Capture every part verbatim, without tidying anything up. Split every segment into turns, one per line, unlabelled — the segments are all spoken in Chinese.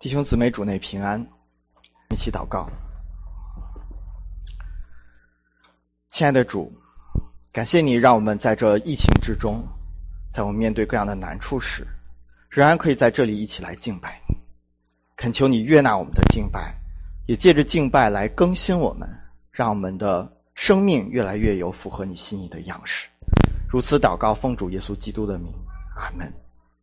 弟兄姊妹，主内平安，一起祷告。亲爱的主，感谢你让我们在这疫情之中，在我们面对各样的难处时，仍然可以在这里一起来敬拜你。恳求你悦纳我们的敬拜，也借着敬拜来更新我们，让我们的生命越来越有符合你心意的样式。如此祷告，奉主耶稣基督的名，阿们。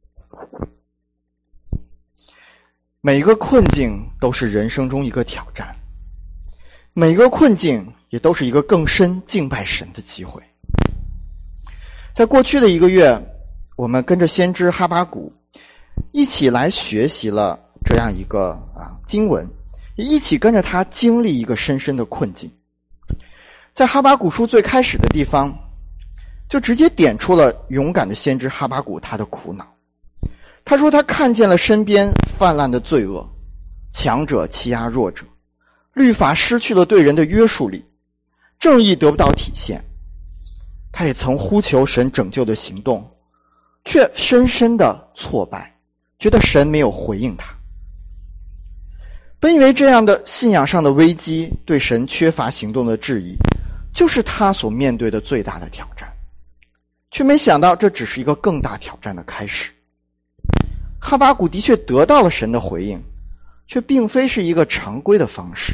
每一个困境都是人生中一个挑战，每一个困境也都是一个更深敬拜神的机会。在过去的一个月，我们跟着先知哈巴谷一起来学习了这样一个啊经文，也一起跟着他经历一个深深的困境。在哈巴谷书最开始的地方，就直接点出了勇敢的先知哈巴谷他的苦恼。他说他看见了身边泛滥的罪恶，强者欺压弱者，律法失去了对人的约束力，正义得不到体现。他也曾呼求神拯救的行动，却深深的挫败，觉得神没有回应他。本以为这样的信仰上的危机，对神缺乏行动的质疑，就是他所面对的最大的挑战，却没想到这只是一个更大挑战的开始。哈巴谷的确得到了神的回应，却并非是一个常规的方式。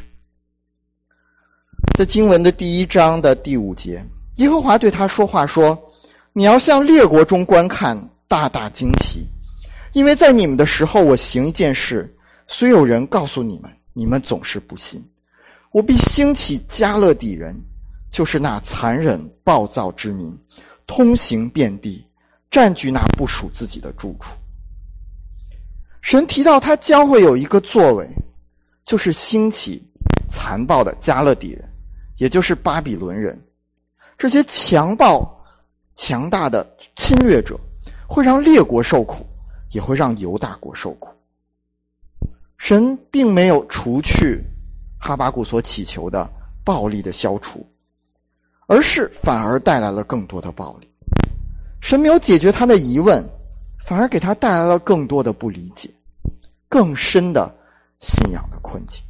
在经文的第一章的第五节，耶和华对他说话说，你要向列国中观看，大大惊奇，因为在你们的时候我行一件事，虽有人告诉你们，你们总是不信。我必兴起迦勒底人，就是那残忍暴躁之民，通行遍地，占据那不属自己的住处。神提到他将会有一个作为，就是兴起残暴的迦勒底人，也就是巴比伦人。这些强暴强大的侵略者会让列国受苦，也会让犹大国受苦。神并没有除去哈巴谷所祈求的暴力的消除，而是反而带来了更多的暴力。神没有解决他的疑问，反而给他带来了更多的不理解，更深的信仰的困境。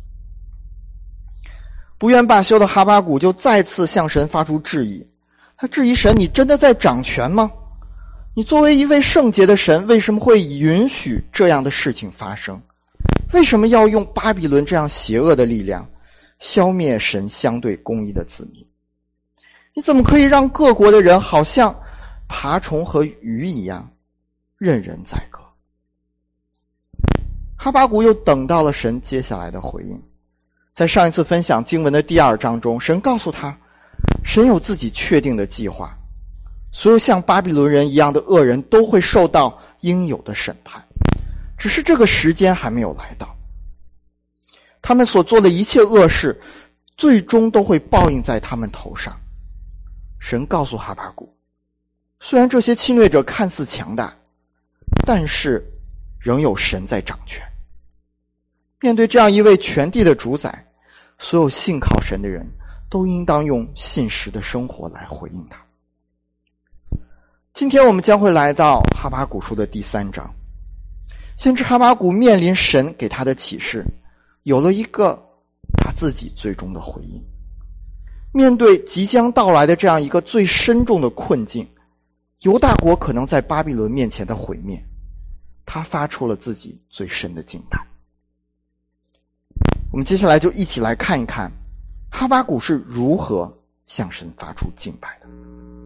不愿罢休的哈巴谷就再次向神发出质疑，他质疑神，你真的在掌权吗？你作为一位圣洁的神，为什么会允许这样的事情发生？为什么要用巴比伦这样邪恶的力量消灭神相对公义的子民？你怎么可以让各国的人好像爬虫和鱼一样任人宰割？哈巴谷又等到了神接下来的回应。在上一次分享经文的第二章中，神告诉他，神有自己确定的计划，所有像巴比伦人一样的恶人都会受到应有的审判，只是这个时间还没有来到。他们所做的一切恶事，最终都会报应在他们头上。神告诉哈巴谷，虽然这些侵略者看似强大，但是仍有神在掌权。面对这样一位全地的主宰，所有信靠神的人都应当用信实的生活来回应他。今天我们将会来到哈巴谷书的第三章。先知哈巴谷面临神给他的启示，有了一个他自己最终的回应。面对即将到来的这样一个最深重的困境，犹大国可能在巴比伦面前的毁灭，他发出了自己最深的敬拜。我们接下来就一起来看一看哈巴谷是如何向神发出敬拜的。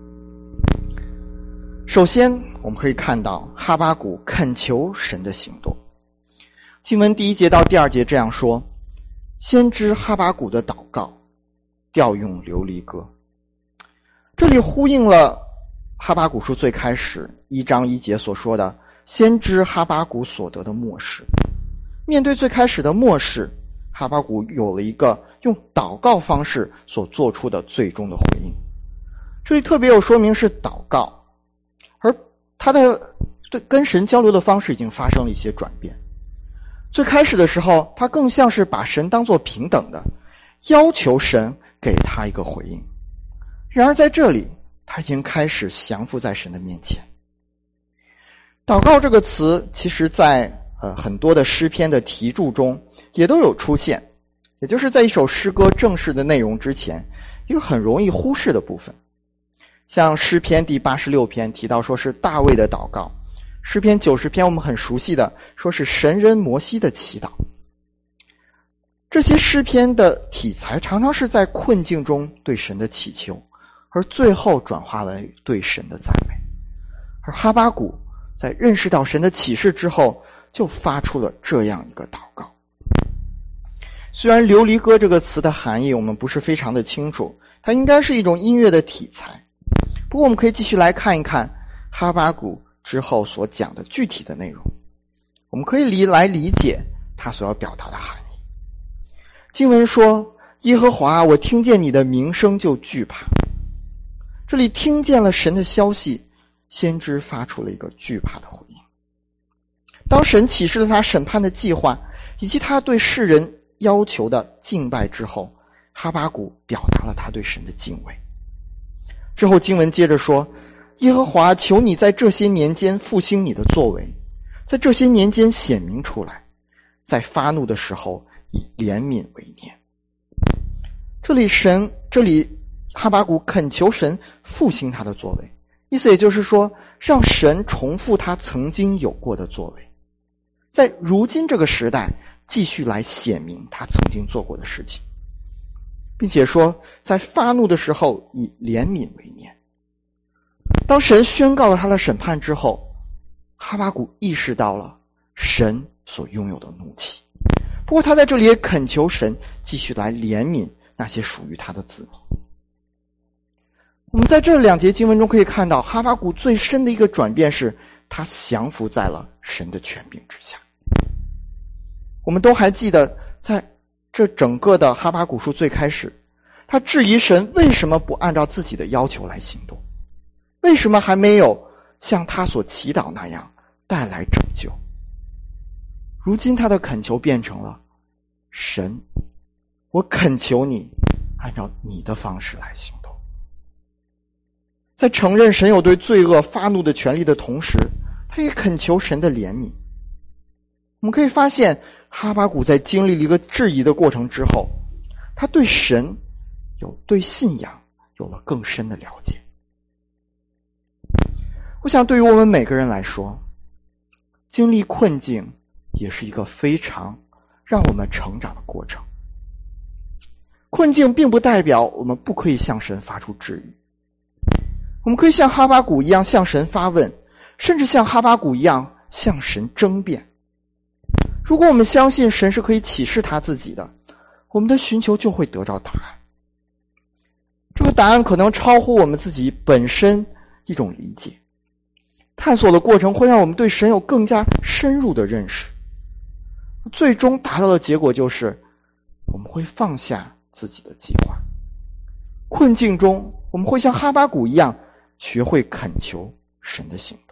首先我们可以看到哈巴谷恳求神的行动。经文第一节到第二节这样说，先知哈巴谷的祷告，调用流离歌。这里呼应了哈巴谷书最开始一章一节所说的先知哈巴谷所得的默示。面对最开始的默示，哈巴谷有了一个用祷告方式所做出的最终的回应。这里特别有说明是祷告，而他的对跟神交流的方式已经发生了一些转变。最开始的时候，他更像是把神当作平等的，要求神给他一个回应。然而在这里，他已经开始降服在神的面前。祷告这个词，其实在呃很多的诗篇的题注中也都有出现，也就是在一首诗歌正式的内容之前，一个很容易忽视的部分。像诗篇第八十六篇提到说是大卫的祷告，诗篇九十篇我们很熟悉的说是神人摩西的祈祷。这些诗篇的题材常常是在困境中对神的祈求，而最后转化为对神的赞美。而哈巴谷在认识到神的启示之后，就发出了这样一个祷告。虽然流离歌这个词的含义我们不是非常的清楚，它应该是一种音乐的题材，不过我们可以继续来看一看哈巴谷之后所讲的具体的内容，我们可以理来理解它所要表达的含义。经文说，耶和华，我听见你的名声就惧怕。这里听见了神的消息，先知发出了一个惧怕的回应。当神启示了他审判的计划，以及他对世人要求的敬拜之后，哈巴谷表达了他对神的敬畏。之后经文接着说，耶和华，求你在这些年间复兴你的作为，在这些年间显明出来，在发怒的时候以怜悯为念。这里神这里哈巴谷恳求神复兴他的作为，意思也就是说，让神重复他曾经有过的作为，在如今这个时代继续来显明他曾经做过的事情，并且说在发怒的时候以怜悯为念。当神宣告了他的审判之后，哈巴谷意识到了神所拥有的怒气，不过他在这里也恳求神继续来怜悯那些属于他的子民。我们在这两节经文中可以看到，哈巴谷最深的一个转变是他降服在了神的权柄之下。我们都还记得，在这整个的哈巴谷书最开始，他质疑神为什么不按照自己的要求来行动，为什么还没有像他所祈祷那样带来拯救。如今他的恳求变成了，神，我恳求你按照你的方式来行动。在承认神有对罪恶发怒的权利的同时，他也恳求神的怜悯。我们可以发现，哈巴谷在经历了一个质疑的过程之后，他对神有对信仰有了更深的了解。我想对于我们每个人来说，经历困境也是一个非常让我们成长的过程。困境并不代表我们不可以向神发出质疑，我们可以像哈巴谷一样向神发问，甚至像哈巴谷一样向神争辩。如果我们相信神是可以启示他自己的，我们的寻求就会得到答案。这个答案可能超乎我们自己本身一种理解，探索的过程会让我们对神有更加深入的认识，最终达到的结果就是我们会放下自己的计划。困境中我们会像哈巴谷一样学会恳求神的行动。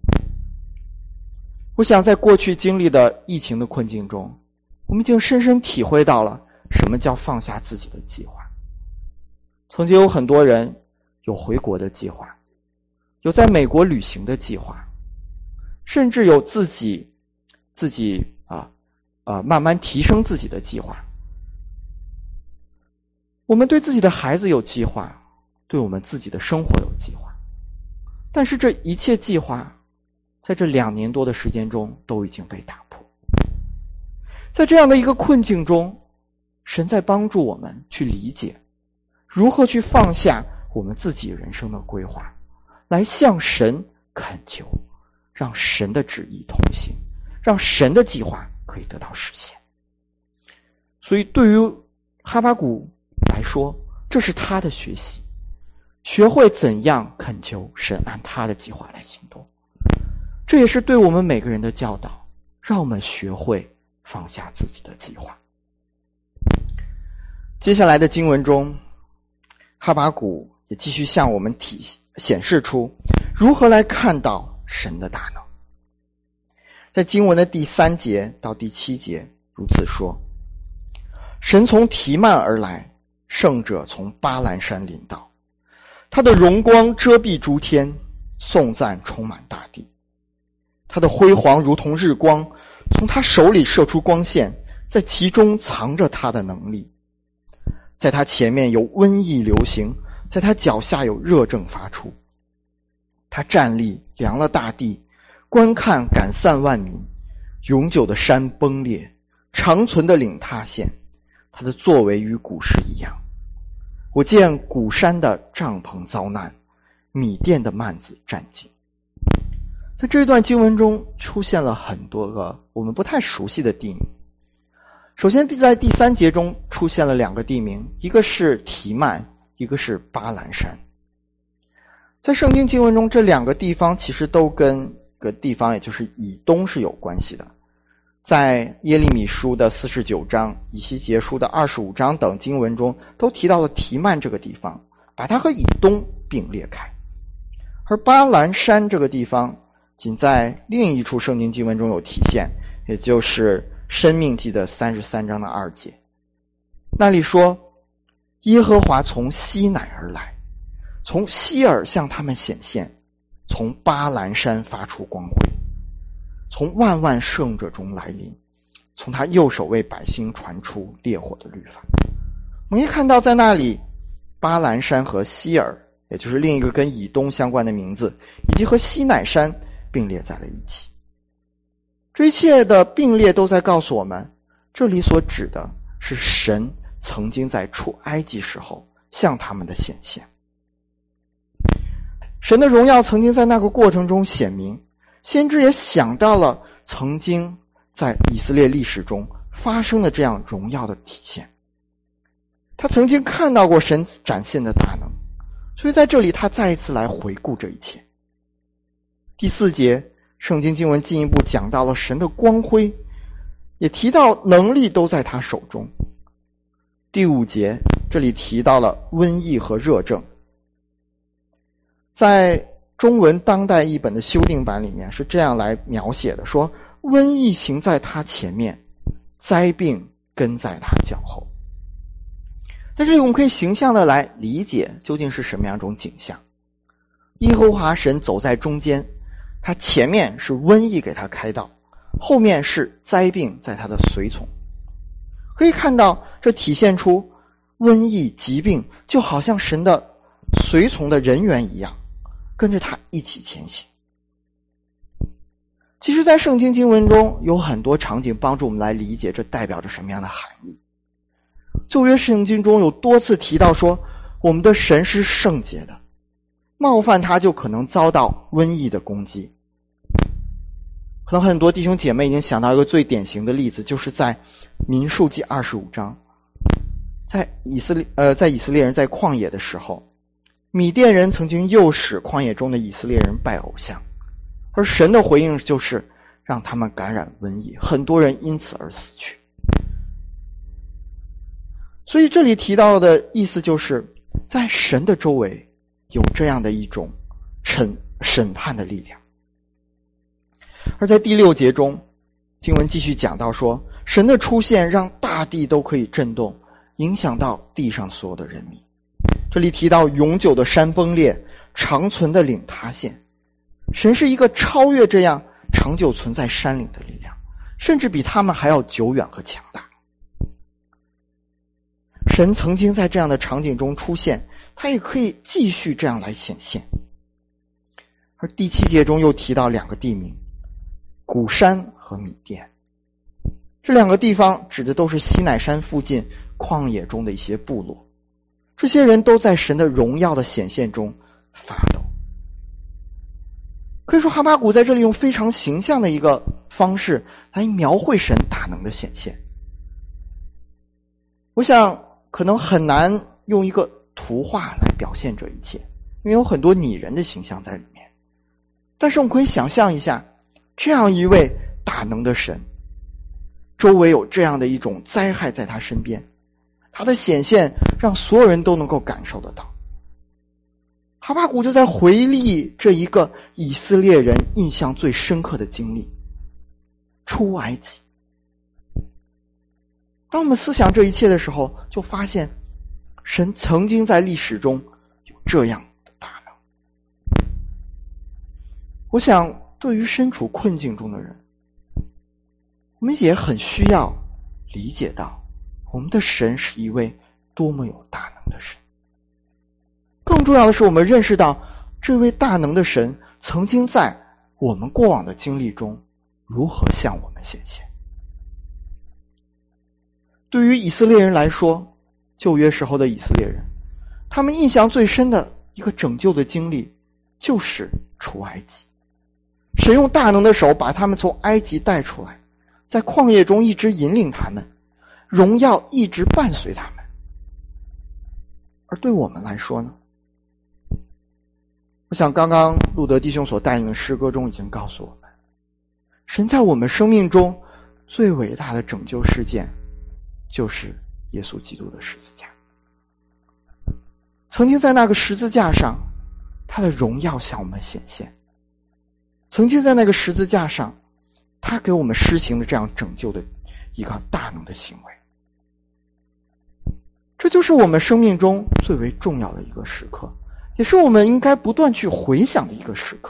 我想在过去经历的疫情的困境中，我们已经深深体会到了什么叫放下自己的计划。曾经有很多人有回国的计划，有在美国旅行的计划，甚至有自己自己啊啊慢慢提升自己的计划。我们对自己的孩子有计划，对我们自己的生活有计划，但是这一切计划在这两年多的时间中都已经被打破。在这样的一个困境中，神在帮助我们去理解如何去放下我们自己人生的规划，来向神恳求，让神的旨意同行，让神的计划可以得到实现。所以对于哈巴谷来说，这是他的学习，学会怎样恳求神按他的计划来行动。这也是对我们每个人的教导，让我们学会放下自己的计划。接下来的经文中，哈巴谷也继续向我们体显示出如何来看到神的大能。在经文的第三节到第七节如此说，神从提曼而来，圣者从巴兰山临到，他的荣光遮蔽诸天，颂赞充满大地。他的辉煌如同日光， 从他手里射出光线，在其中藏着他的能力。在他前面有瘟疫流行，在他脚下有热症发出。他站立量了大地，观看赶散万民，永久的山崩裂，长存的岭塌陷，他的作为与古时一样。我见古山的帐篷遭难，米甸的幔子战尽。在这段经文中出现了很多个我们不太熟悉的地名。首先在第三节中出现了两个地名，一个是提曼，一个是巴兰山。在圣经经文中，这两个地方其实都跟个地方，也就是以东是有关系的。在耶利米书的四十九章、以西结书的二十五章等经文中都提到了提曼这个地方，把它和以东并列开。而巴兰山这个地方仅在另一处圣经经文中有体现，也就是申命记的三十三章的二节。那里说，耶和华从西乃而来，从西尔向他们显现，从巴兰山发出光辉，从万万圣者中来临，从他右手为百姓传出烈火的律法。我们可以看到在那里，巴兰山和西尔，也就是另一个跟以东相关的名字，以及和西乃山并列在了一起。这一切的并列都在告诉我们，这里所指的是神曾经在出埃及时候向他们的显现。神的荣耀曾经在那个过程中显明，先知也想到了曾经在以色列历史中发生的这样荣耀的体现。他曾经看到过神展现的大能，所以在这里他再一次来回顾这一切。第四节圣经经文进一步讲到了神的光辉，也提到能力都在他手中。第五节这里提到了瘟疫和热症。在中文当代译本的修订版里面是这样来描写的，说瘟疫行在他前面，灾病跟在他脚后。在这里我们可以形象的来理解究竟是什么样一种景象。耶和华神走在中间，他前面是瘟疫给他开道，后面是灾病在他的随从。可以看到这体现出瘟疫疾病就好像神的随从的人员一样，跟着他一起前行。其实在圣经经文中有很多场景帮助我们来理解这代表着什么样的含义。旧约圣经中有多次提到说，我们的神是圣洁的，冒犯他就可能遭到瘟疫的攻击。可能很多弟兄姐妹已经想到一个最典型的例子，就是在民数记二十五章，在以色列呃，在以色列人在旷野的时候，米甸人曾经诱使旷野中的以色列人拜偶像，而神的回应就是让他们感染瘟疫，很多人因此而死去。所以这里提到的意思就是在神的周围有这样的一种审审判的力量。而在第六节中，经文继续讲到说，神的出现让大地都可以震动，影响到地上所有的人民。这里提到永久的山崩裂，长存的岭塌陷。神是一个超越这样长久存在山岭的力量，甚至比他们还要久远和强大。神曾经在这样的场景中出现，他也可以继续这样来显现。而第七节中又提到两个地名，古山和米甸。这两个地方指的都是西乃山附近旷野中的一些部落，这些人都在神的荣耀的显现中发抖。可以说哈巴谷在这里用非常形象的一个方式来描绘神大能的显现。我想可能很难用一个图画来表现这一切，因为有很多拟人的形象在里面。但是我们可以想象一下，这样一位大能的神，周围有这样的一种灾害在他身边，他的显现让所有人都能够感受得到。哈巴谷就在回忆这一个以色列人印象最深刻的经历，出埃及。当我们思想这一切的时候，就发现神曾经在历史中有这样的大能。我想对于身处困境中的人， 我们也很需要理解到，我们的神是一位多么有大能的神。更重要的是，我们认识到这位大能的神曾经在我们过往的经历中如何向我们显现。对于以色列人来说，旧约时候的以色列人，他们印象最深的一个拯救的经历就是出埃及。神用大能的手把他们从埃及带出来，在旷野中一直引领他们，荣耀一直伴随他们。而对我们来说呢，我想刚刚路德弟兄所带领的诗歌中已经告诉我们，神在我们生命中最伟大的拯救事件就是耶稣基督的十字架。曾经在那个十字架上，他的荣耀向我们显现。曾经在那个十字架上，他给我们施行了这样拯救的一个大能的行为。这就是我们生命中最为重要的一个时刻，也是我们应该不断去回想的一个时刻。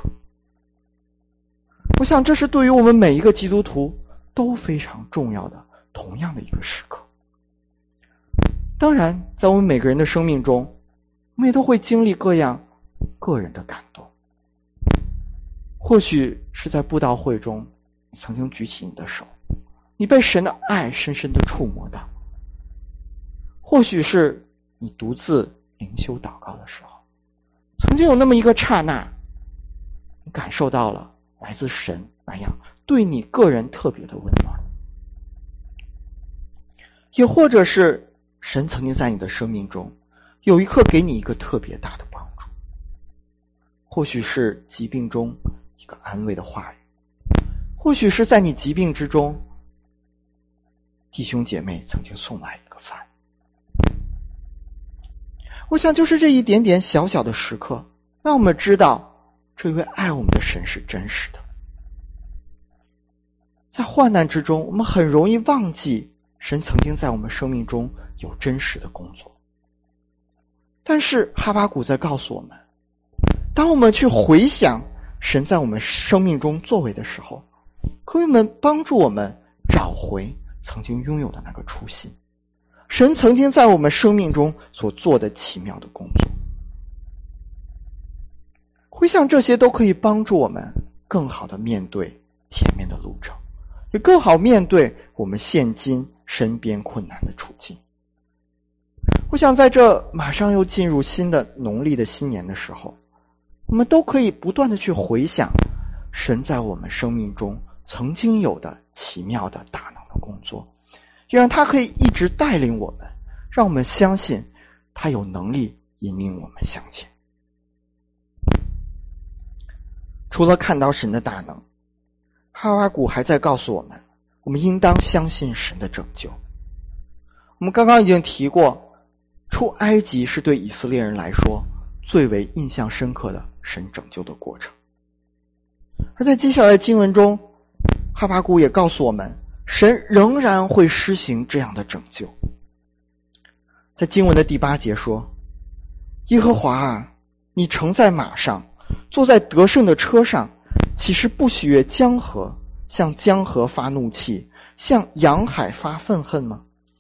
我想这是对于我们每一个基督徒都非常重要的同样的一个时刻。当然在我们每个人的生命中，我们也都会经历各样个人的感动。或许是在布道会中，你曾经举起你的手，你被神的爱深深的触摸到。或许是你独自灵修祷告的时候，曾经有那么一个刹那，你感受到了来自神那样对你个人特别的温暖。也或者是神曾经在你的生命中有一刻给你一个特别大的帮助。或许是疾病中一个安慰的话语，或许是在你疾病之中，弟兄姐妹曾经送来一个饭。我想就是这一点点小小的时刻，让我们知道这位爱我们的神是真实的。在患难之中，我们很容易忘记神曾经在我们生命中有真实的工作。但是哈巴谷在告诉我们，当我们去回想神在我们生命中作为的时候，可以们帮助我们找回曾经拥有的那个初心，神曾经在我们生命中所做的奇妙的工作。回想这些都可以帮助我们更好的面对前面的路程，也更好面对我们现今身边困难的处境。我想在这马上又进入新的农历的新年的时候，我们都可以不断的去回想神在我们生命中曾经有的奇妙的大能的工作，也让他可以一直带领我们，让我们相信他有能力引领我们向前。除了看到神的大能，哈巴谷还在告诉我们，我们应当相信神的拯救。我们刚刚已经提过，出埃及是对以色列人来说最为印象深刻的神拯救的过程。而在接下来的经文中，哈巴谷也告诉我们，神仍然会施行这样的拯救。在经文的第八节说，耶和华啊，你乘在马上，坐在得胜的车上，岂是不喜悦江河，向江河发怒气，向洋海发愤恨吗？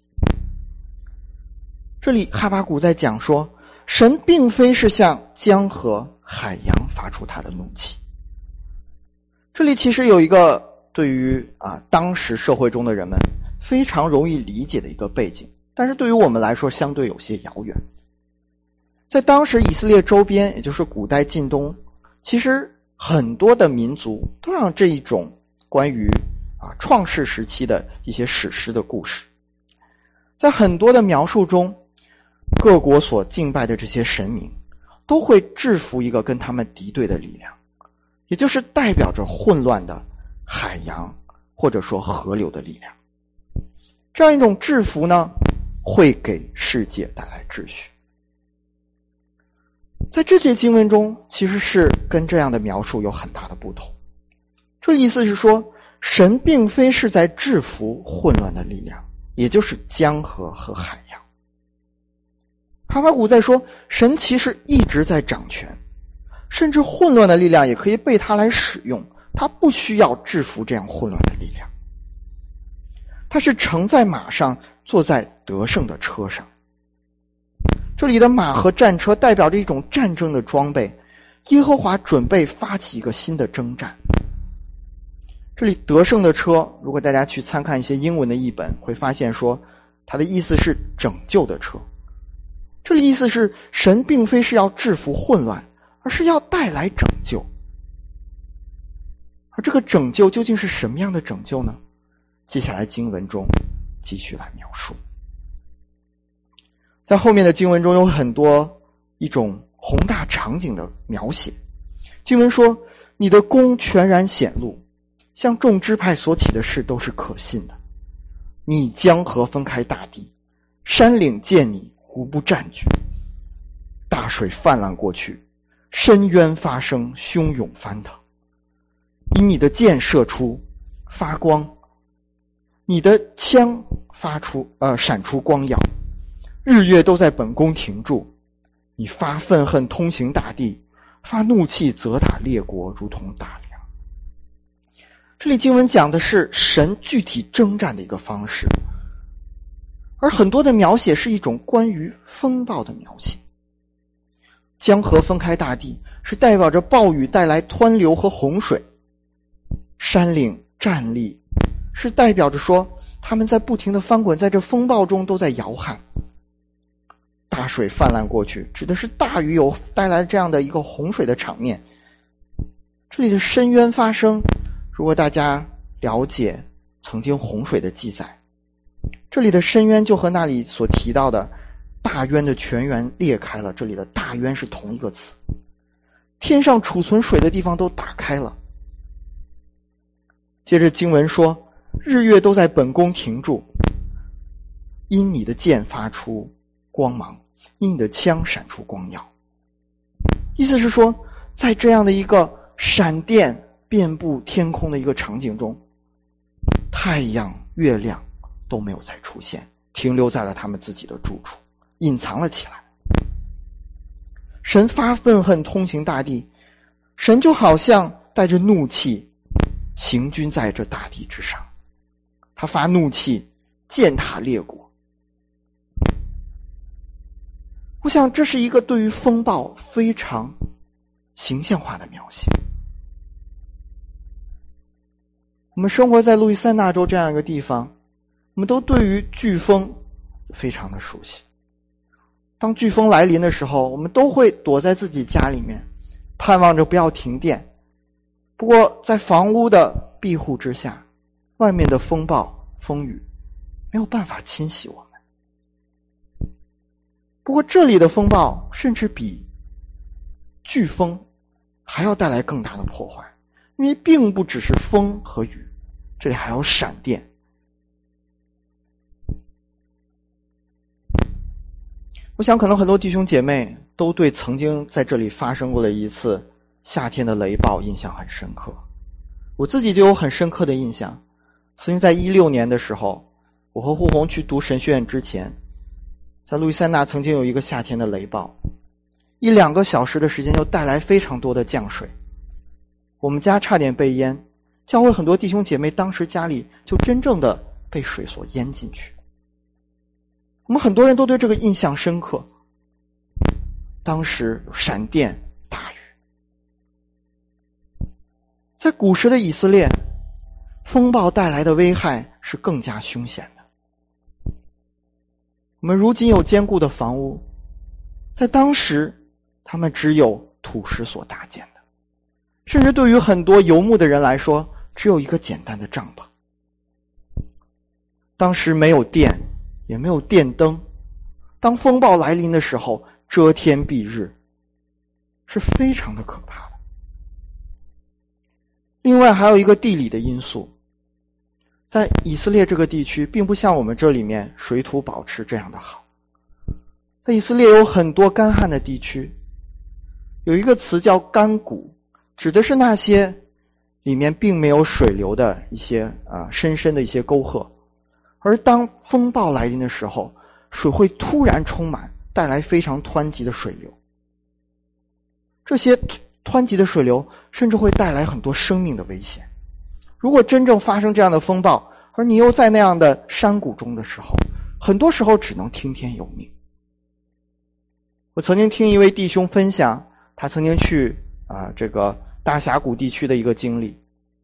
这里哈巴谷在讲说，神并非是向江河海洋发出他的怒气。这里其实有一个对于啊当时社会中的人们非常容易理解的一个背景，但是对于我们来说相对有些遥远。在当时以色列周边，也就是古代近东，其实很多的民族都让这一种关于啊创世时期的一些史诗的故事，在很多的描述中，各国所敬拜的这些神明都会制服一个跟他们敌对的力量，也就是代表着混乱的海洋或者说河流的力量。这样一种制服呢，会给世界带来秩序。在这节经文中，其实是跟这样的描述有很大的不同。这意思是说，神并非是在制服混乱的力量，也就是江河和海洋。哈巴谷在说，神其实一直在掌权，甚至混乱的力量也可以被他来使用，他不需要制服这样混乱的力量。 他是乘在马上，坐在得胜的车上。这里的马和战车代表着一种战争的装备，耶和华准备发起一个新的征战。这里得胜的车，如果大家去参看一些英文的译本，会发现说它的意思是拯救的车。这里意思是神并非是要制服混乱，而是要带来拯救。而这个拯救究竟是什么样的拯救呢？接下来经文中继续来描述。在后面的经文中有很多一种宏大场景的描写。经文说，你的功全然显露，向众支派所起的事都是可信的。你江河分开大地，山岭见你无不占据，大水泛滥过去，深渊发生，汹涌翻腾。因你的箭射出发光，你的枪发出呃闪出光耀，日月都在本宫停住。你发愤恨通行大地，发怒气责打列国，如同大梁。这里经文讲的是神具体征战的一个方式，而很多的描写是一种关于风暴的描写。江河分开大地是代表着暴雨带来湍流和洪水，山岭站立是代表着说他们在不停的翻滚，在这风暴中都在摇撼。大水泛滥过去指的是大雨有带来这样的一个洪水的场面。这里的深渊发生，如果大家了解曾经洪水的记载，这里的深渊就和那里所提到的大渊的泉源裂开了，这里的大渊是同一个词。天上储存水的地方都打开了。接着经文说，日月都在本宫停住，因你的箭发出光芒，因你的枪闪出光耀。意思是说，在这样的一个闪电遍布天空的一个场景中，太阳月亮都没有再出现，停留在了他们自己的住处，隐藏了起来。神发愤恨通行大地，神就好像带着怒气行军在这大地之上，他发怒气践踏列国。我想这是一个对于风暴非常形象化的描写。我们生活在路易斯安那州这样一个地方，我们都对于飓风非常的熟悉。当飓风来临的时候，我们都会躲在自己家里面，盼望着不要停电。不过在房屋的庇护之下，外面的风暴风雨没有办法侵袭我们。不过这里的风暴甚至比飓风还要带来更大的破坏，因为并不只是风和雨，这里还有闪电。我想可能很多弟兄姐妹都对曾经在这里发生过的一次夏天的雷暴印象很深刻。我自己就有很深刻的印象，曾经在一六年的时候，我和护红去读神学院之前，在路易斯安那曾经有一个夏天的雷暴，一两个小时的时间就带来非常多的降水，我们家差点被淹，教会很多弟兄姐妹当时家里就真正的被水所淹进去。我们很多人都对这个印象深刻，当时有闪电大雨。在古时的以色列，风暴带来的危害是更加凶险的。我们如今有坚固的房屋，在当时他们只有土石所搭建的，甚至对于很多游牧的人来说，只有一个简单的帐篷。当时没有电，也没有电灯，当风暴来临的时候，遮天蔽日，是非常的可怕的。另外还有一个地理的因素，在以色列这个地区并不像我们这里面水土保持这样的好，在以色列有很多干旱的地区，有一个词叫干谷，指的是那些里面并没有水流的一些啊深深的一些沟壑，而当风暴来临的时候，水会突然充满，带来非常湍急的水流。这些湍急的水流甚至会带来很多生命的危险。如果真正发生这样的风暴， 而你又在那样的山谷中的时候，很多时候只能听天由命。我曾经听一位弟兄分享，他曾经去啊这个大峡谷地区的一个经历。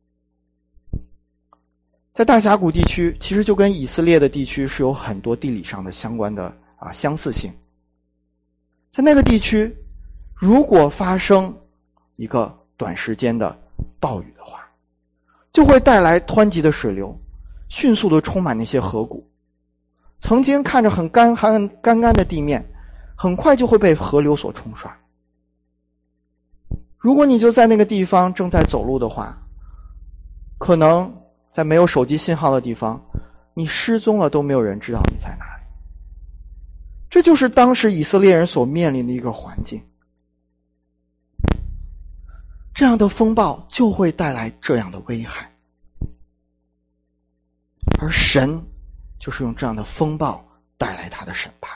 在大峡谷地区，其实就跟以色列的地区是有很多地理上的相关的啊相似性。在那个地区，如果发生一个短时间的暴雨的话，就会带来湍急的水流，迅速的充满那些河谷。曾经看着很干旱干干的地面，很快就会被河流所冲刷。如果你就在那个地方正在走路的话，可能在没有手机信号的地方，你失踪了都没有人知道你在哪里。这就是当时以色列人所面临的一个环境。这样的风暴就会带来这样的危害，而神就是用这样的风暴带来他的审判。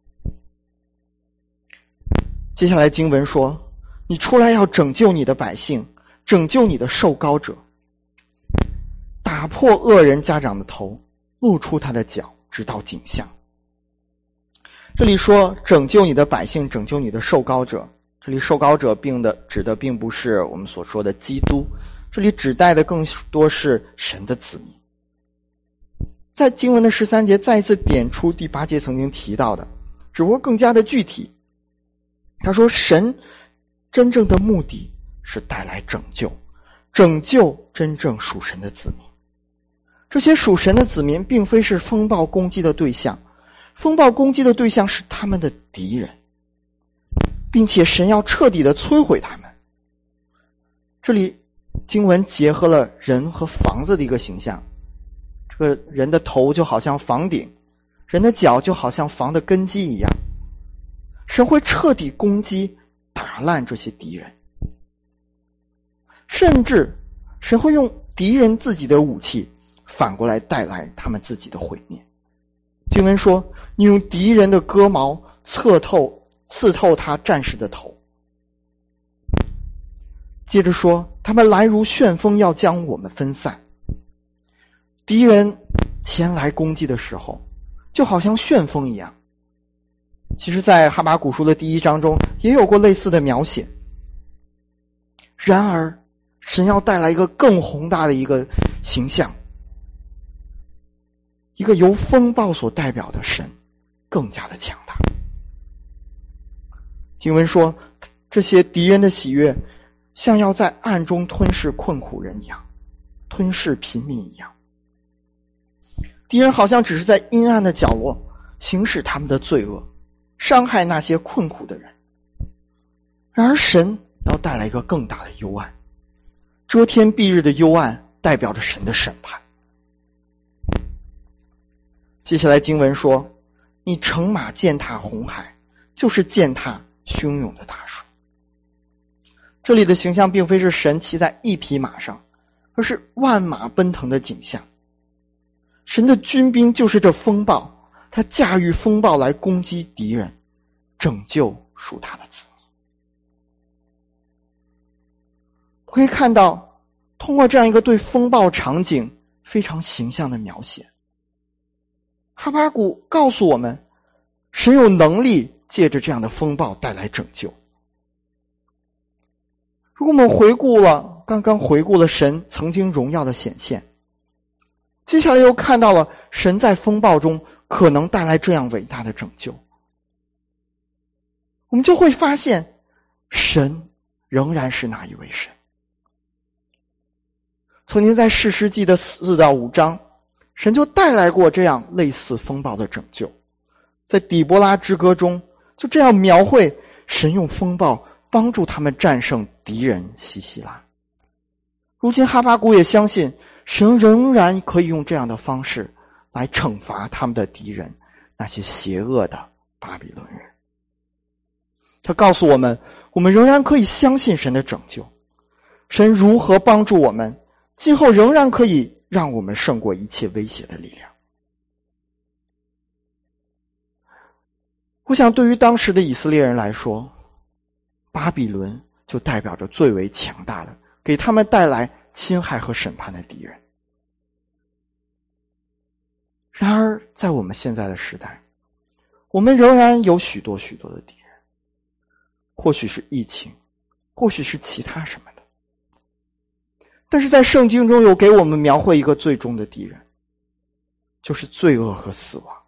接下来经文说，你出来要拯救你的百姓，拯救你的受膏者，打破恶人家长的头，露出他的脚，直到颈项。这里说拯救你的百姓，拯救你的受膏者，这里受膏者并的指的并不是我们所说的基督，这里指代的更多是神的子民。在经文的十三节再一次点出第八节曾经提到的，只不过更加的具体。他说神真正的目的是带来拯救，拯救真正属神的子民。这些属神的子民并非是风暴攻击的对象，风暴攻击的对象是他们的敌人，并且神要彻底的摧毁他们。这里经文结合了人和房子的一个形象，这个人的头就好像房顶，人的脚就好像房的根基一样。神会彻底攻击打烂这些敌人，甚至神会用敌人自己的武器反过来带来他们自己的毁灭。经文说，你用敌人的戈矛刺透刺透他战士的头。接着说，他们来如旋风，要将我们分散。敌人前来攻击的时候就好像旋风一样。其实在哈巴谷书的第一章中也有过类似的描写。然而神要带来一个更宏大的一个形象，一个由风暴所代表的神更加的强大。经文说，这些敌人的喜悦像要在暗中吞噬困苦人一样，吞噬贫民一样。敌人好像只是在阴暗的角落行使他们的罪恶，伤害那些困苦的人。然而神要带来一个更大的幽暗，遮天蔽日的幽暗代表着神的审判。接下来经文说，你乘马践踏红海，就是践踏汹涌的大水。这里的形象并非是神骑在一匹马上，而是万马奔腾的景象。神的军兵就是这风暴，他驾驭风暴来攻击敌人，拯救属他的子民。可以看到，通过这样一个对风暴场景非常形象的描写，哈巴谷告诉我们，神有能力借着这样的风暴带来拯救。如果我们回顾了刚刚回顾了神曾经荣耀的显现，接下来又看到了神在风暴中可能带来这样伟大的拯救，我们就会发现神仍然是那一位神。曾经在士师记的四到五章，神就带来过这样类似风暴的拯救。在底波拉之歌中就这样描绘神用风暴帮助他们战胜敌人西西拉。如今哈巴谷也相信神仍然可以用这样的方式来惩罚他们的敌人，那些邪恶的巴比伦人。他告诉我们，我们仍然可以相信神的拯救，神如何帮助我们，今后仍然可以让我们胜过一切威胁的力量。我想对于当时的以色列人来说，巴比伦就代表着最为强大的，给他们带来侵害和审判的敌人。 然而在我们现在的时代，我们仍然有许多许多的敌人，或许是疫情，或许是其他什么的。但是在圣经中有给我们描绘一个最终的敌人，就是罪恶和死亡。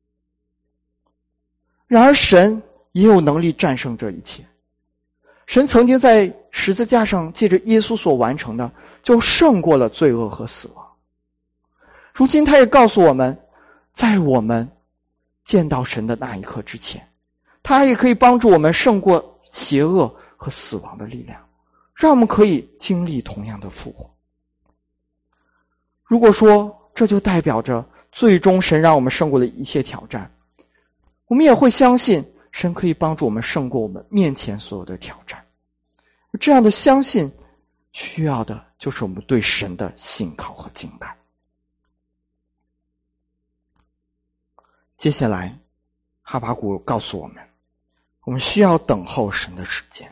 然而神也有能力战胜这一切。神曾经在十字架上借着耶稣所完成的，就胜过了罪恶和死亡。如今他也告诉我们，在我们见到神的那一刻之前，他也可以帮助我们胜过邪恶和死亡的力量，让我们可以经历同样的复活。如果说这就代表着最终神让我们胜过了一切挑战，我们也会相信神可以帮助我们胜过我们面前所有的挑战。这样的相信需要的就是我们对神的信靠和敬拜。接下来哈巴谷告诉我们，我们需要等候神的时间。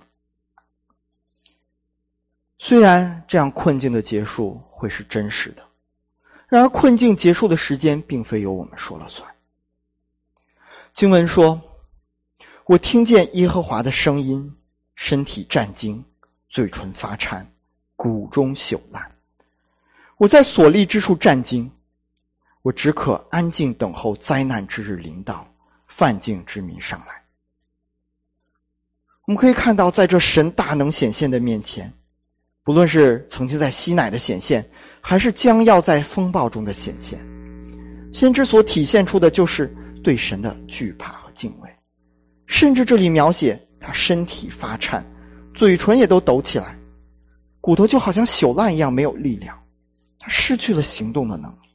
虽然这样困境的结束会是真实的，然而困境结束的时间并非由我们说了算。经文说，我听见耶和华的声音，身体战惊，嘴唇发颤，骨中朽烂。我在所立之处战惊，我只可安静等候灾难之日临到，犯境之民上来。我们可以看到，在这神大能显现的面前，不论是曾经在西乃的显现，还是将要在风暴中的显现，先知所体现出的就是对神的惧怕和敬畏。甚至这里描写他身体发颤，嘴唇也都抖起来，骨头就好像朽烂一样没有力量，他失去了行动的能力。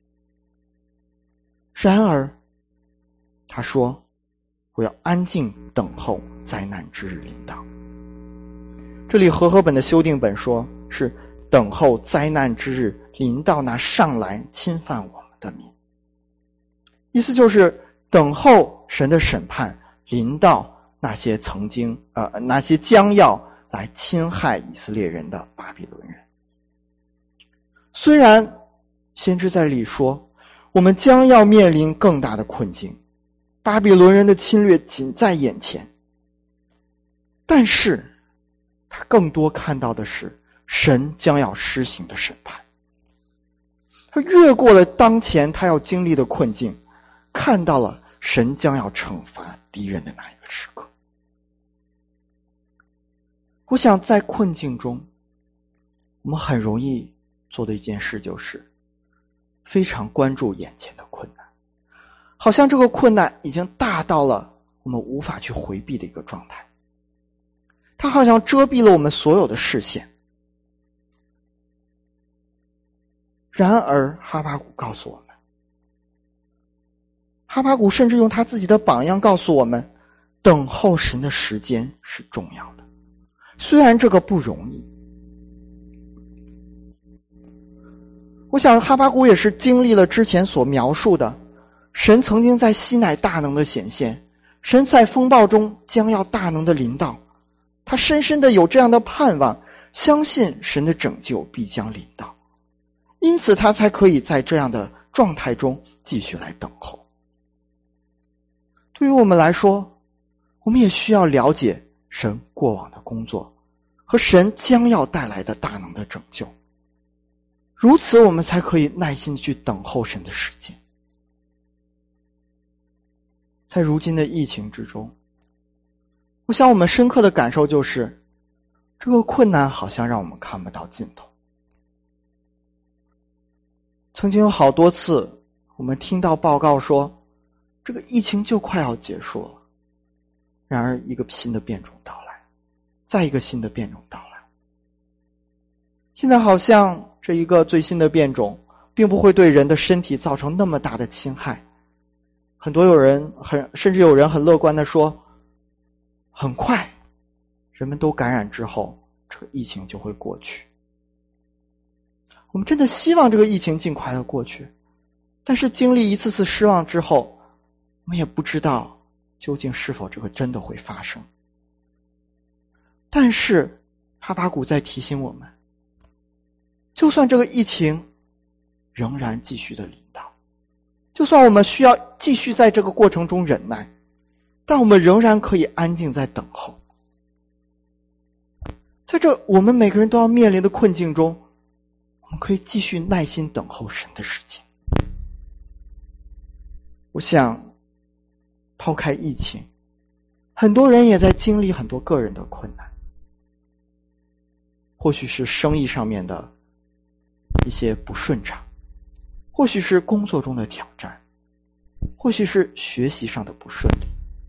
然而他说，我要安静等候灾难之日临到。这里和合本的修订本说是等候灾难之日临到那上来侵犯我们的民，意思就是等候神的审判临到那些曾经呃那些将要来侵害以色列人的巴比伦人。虽然先知在这里说我们将要面临更大的困境，巴比伦人的侵略仅在眼前，但是他更多看到的是神将要施行的审判。他越过了当前他要经历的困境，看到了神将要惩罚敌人的那一个时刻。我想在困境中，我们很容易做的一件事就是非常关注眼前的困难，好像这个困难已经大到了我们无法去回避的一个状态，它好像遮蔽了我们所有的视线。然而哈巴谷告诉我们，哈巴谷甚至用他自己的榜样告诉我们，等候神的时间是重要的，虽然这个不容易。我想哈巴谷也是经历了之前所描述的，神曾经在西乃大能的显现，神在风暴中将要大能的临到，他深深的有这样的盼望，相信神的拯救必将临到，因此他才可以在这样的状态中继续来等候。对于我们来说，我们也需要了解神过往的工作和神将要带来的大能的拯救，如此我们才可以耐心去等候神的时间。在如今的疫情之中，我想我们深刻的感受就是，这个困难好像让我们看不到尽头。曾经有好多次我们听到报告说这个疫情就快要结束了，然而一个新的变种到来，再一个新的变种到来。现在好像这一个最新的变种并不会对人的身体造成那么大的侵害，很多有人很甚至有人很乐观的说，很快人们都感染之后，这个疫情就会过去。我们真的希望这个疫情尽快的过去，但是经历一次次失望之后，我们也不知道究竟是否这个真的会发生。但是哈巴谷在提醒我们，就算这个疫情仍然继续的临到， 就算我们需要继续在这个过程中忍耐，但我们仍然可以安静在等候。在这我们每个人都要面临的困境中，我们可以继续耐心等候神的时间。我想抛开疫情，很多人也在经历很多个人的困难，或许是生意上面的一些不顺畅，或许是工作中的挑战，或许是学习上的不顺利，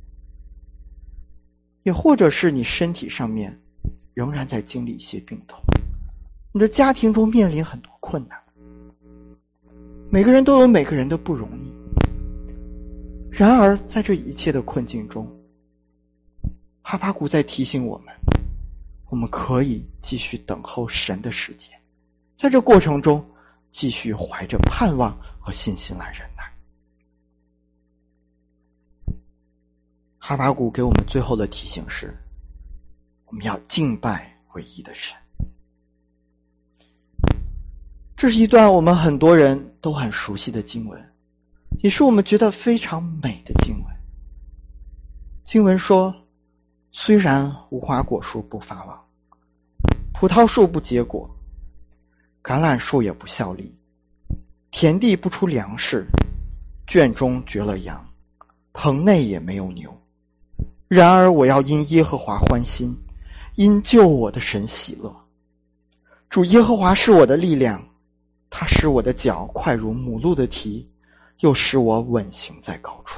也或者是你身体上面仍然在经历一些病痛，你的家庭中面临很多困难。每个人都有每个人的不容易，然而在这一切的困境中，哈巴谷在提醒我们，我们可以继续等候神的时间，在这过程中继续怀着盼望和信心来忍耐。哈巴谷给我们最后的提醒是，我们要敬拜唯一的神。这是一段我们很多人都很熟悉的经文，也是我们觉得非常美的经文。经文说，虽然无花果树不发旺，葡萄树不结果，橄榄树也不效力，田地不出粮食，圈中绝了羊，棚内也没有牛，然而我要因耶和华欢心，因救我的神喜乐。主耶和华是我的力量，他使我的脚快如母鹿的蹄，又使我稳行在高处。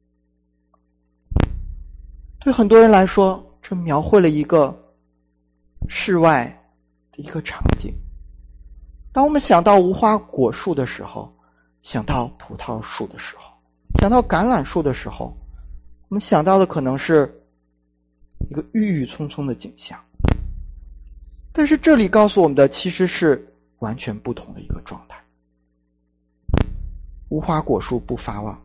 对很多人来说，这描绘了一个室外的一个场景。当我们想到无花果树的时候，想到葡萄树的时候，想到橄榄树的时候，我们想到的可能是一个郁郁葱葱的景象。但是这里告诉我们的其实是完全不同的一个状态。无花果树不发旺，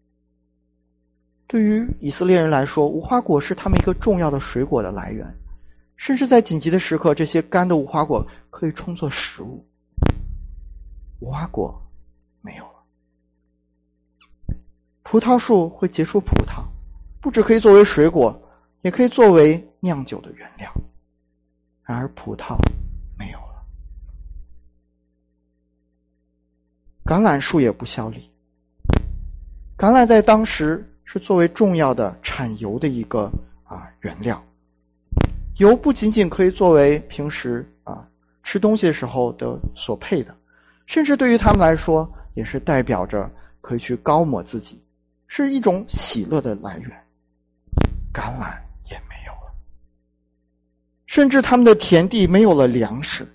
对于以色列人来说，无花果是他们一个重要的水果的来源，甚至在紧急的时刻，这些干的无花果可以充作食物。无花果没有了。葡萄树会结出葡萄，不只可以作为水果，也可以作为酿酒的原料。然而葡萄没有了。橄榄树也不效力。橄榄在当时是作为重要的产油的一个啊原料，油不仅仅可以作为平时啊吃东西的时候的所配的，甚至对于他们来说也是代表着可以去高抹自己，是一种喜乐的来源。橄榄也没有了，甚至他们的田地没有了粮食，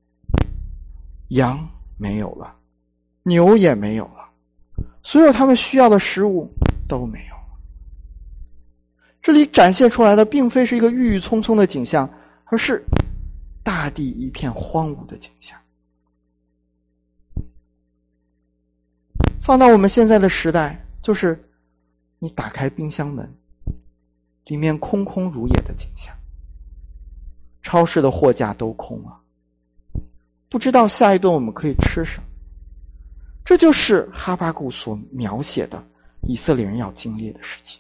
羊没有了，牛也没有了，所有他们需要的食物都没有了。这里展现出来的并非是一个郁郁葱葱的景象，而是大地一片荒芜的景象。放到我们现在的时代，就是你打开冰箱门，里面空空如也的景象，超市的货架都空了，不知道下一顿我们可以吃什么。这就是哈巴谷所描写的以色列人要经历的事情。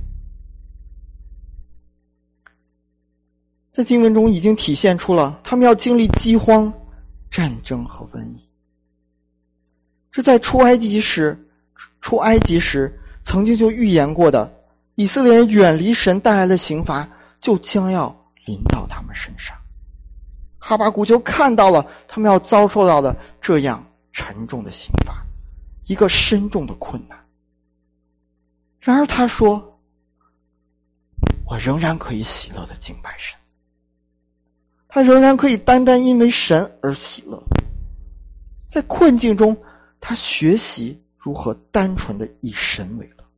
在经文中已经体现出了他们要经历饥荒、战争和瘟疫。这在出埃及时出埃及时曾经就预言过的，以色列人远离神带来的刑罚就将要临到他们身上。哈巴谷就看到了他们要遭受到的这样沉重的刑罚，一个深重的困难。然而他说，我仍然可以喜乐的敬拜神，他仍然可以单单因为神而喜乐。在困境中，他学习如何单纯的以神为乐。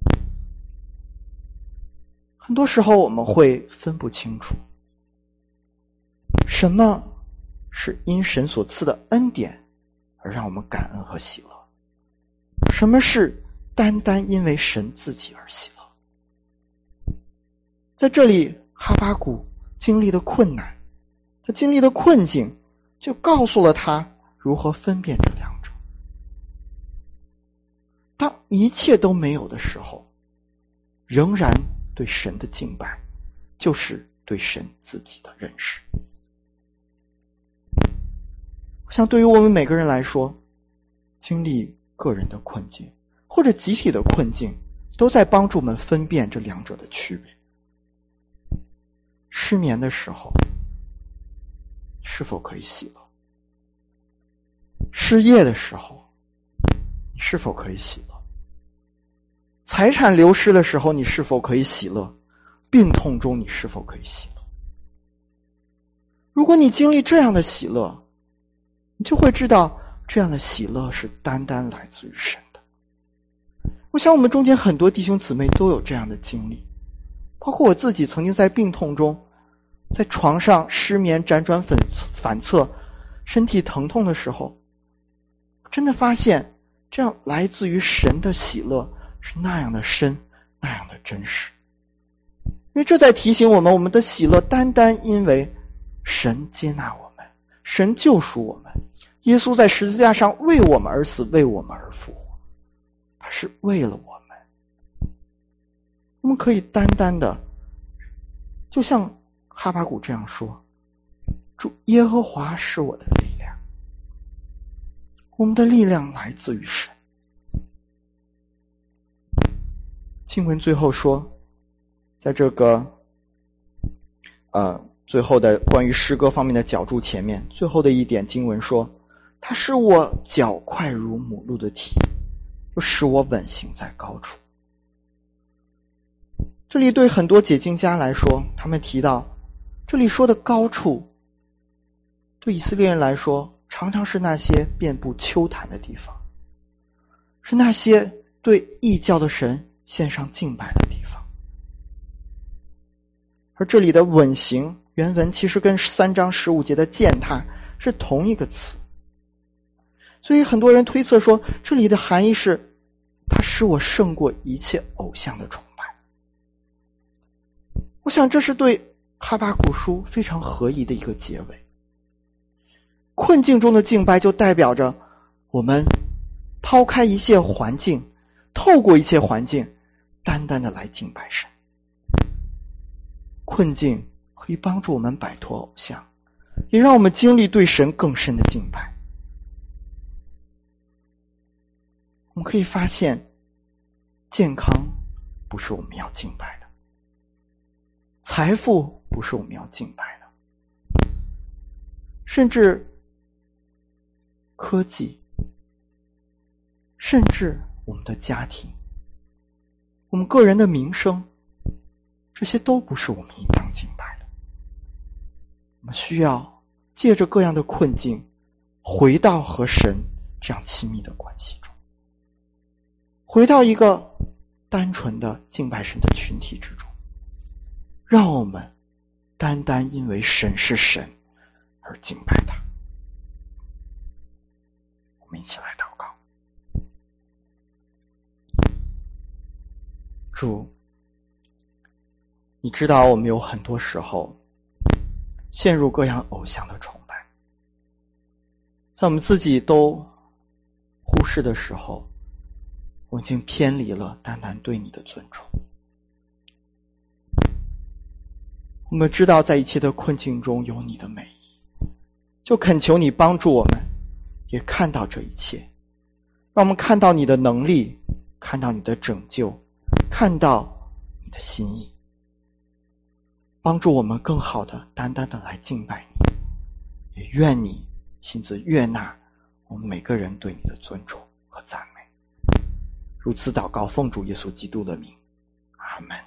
很多时候我们会分不清楚，什么是因神所赐的恩典而让我们感恩和喜乐，什么是单单因为神自己而喜乐。在这里，哈巴谷经历的困难，他经历的困境，就告诉了他如何分辨这两者。 一切都没有的时候，仍然对神的敬拜就是对神自己的认识。我想对于我们每个人来说，经历个人的困境或者集体的困境，都在帮助我们分辨这两者的区别。失眠的时候，是否可以喜乐？失业的时候，你是否可以喜乐？财产流失的时候，你是否可以喜乐？病痛中，你是否可以喜乐？如果你经历这样的喜乐，你就会知道这样的喜乐是单单来自于神的。我想我们中间很多弟兄姊妹都有这样的经历，包括我自己曾经在病痛中，在床上失眠辗转反反侧，身体疼痛的时候，真的发现这样来自于神的喜乐是那样的深，那样的真实。因为这在提醒我们，我们的喜乐单单因为神接纳我们，神救赎我们，耶稣在十字架上为我们而死，为我们而复活，他是为了我们。我们可以单单的就像哈巴谷这样说，主耶和华是我的力量。我们的力量来自于神。经文最后说，在这个呃最后的关于诗歌方面的脚注前面，最后的一点经文说，他使我脚快如母鹿的蹄，又使我稳行在高处。这里对很多解经家来说，他们提到这里说的高处，对以色列人来说常常是那些遍布丘坛的地方，是那些对异教的神献上敬拜的地方。而这里的稳行原文其实跟三章十五节的践踏是同一个词，所以很多人推测说，这里的含义是它使我胜过一切偶像的崇拜。我想这是对哈巴谷书非常合宜的一个结尾。困境中的敬拜就代表着我们抛开一切环境，透过一切环境，单单的来敬拜神。困境可以帮助我们摆脱偶像，也让我们经历对神更深的敬拜。我们可以发现，健康不是我们要敬拜的，财富不是我们要敬拜的，甚至科技，甚至我们的家庭，我们个人的名声，这些都不是我们应当敬拜的。我们需要借着各样的困境，回到和神这样亲密的关系中，回到一个单纯的敬拜神的群体之中，让我们单单因为神是神而敬拜他。我们一起来祷告。主，你知道我们有很多时候陷入各样偶像的崇拜，在我们自己都忽视的时候，我已经偏离了单单对你的尊重。我们知道在一切的困境中有你的美意，就恳求你帮助我们也看到这一切，让我们看到你的能力，看到你的拯救，看到你的心意，帮助我们更好的单单的来敬拜你，也愿你亲自悦纳我们每个人对你的尊重和赞美。如此祷告，奉主耶稣基督的名，阿们。